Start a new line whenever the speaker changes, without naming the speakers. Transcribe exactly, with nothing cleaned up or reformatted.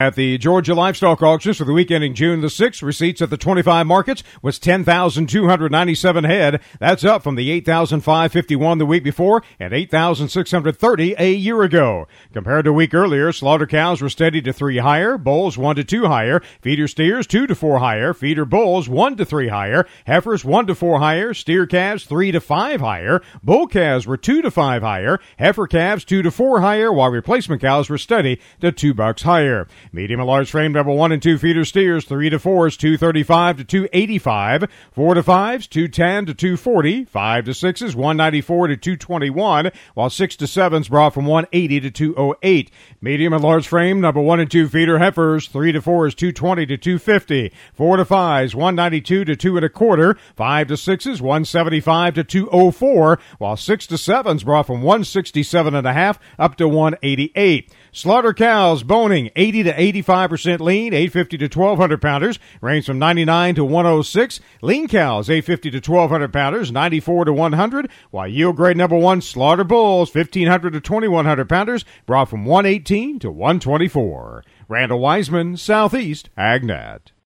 At the Georgia Livestock Auctions for the week ending June the sixth, receipts at the twenty-five markets was ten thousand two hundred ninety-seven head. That's up from the eight thousand five hundred fifty-one the week before and eight thousand six hundred thirty a year ago. Compared to a week earlier, slaughter cows were steady to three higher, bulls one to two higher, feeder steers two to four higher, feeder bulls one to three higher, heifers one to four higher, steer calves three to five higher, bull calves were two to five higher, heifer calves two to four higher, while replacement cows were steady to two bucks higher. Medium and large frame number one and two feeder steers, three to fours, two thirty-five to two eighty-five, four to fives, two ten to two forty, five to sixes, one ninety-four to two twenty-one, while six to sevens brought from one eighty to two oh eight. Medium and large frame number one and two feeder heifers, three to fours, two twenty to two fifty, four to fives, one ninety-two to two and a quarter, five to sixes, one seventy-five to two oh four, while six to sevens brought from one sixty-seven and a half up to one eighty-eight. Slaughter cows boning eighty to eighty-five percent lean, eight fifty to twelve hundred pounders, range from ninety-nine to one oh six. Lean cows, eight fifty to twelve hundred pounders, ninety-four to one hundred, while yield grade number one slaughter bulls, fifteen hundred to twenty-one hundred pounders, brought from one eighteen to one twenty-four. Randall Wiseman, Southeast AgNet.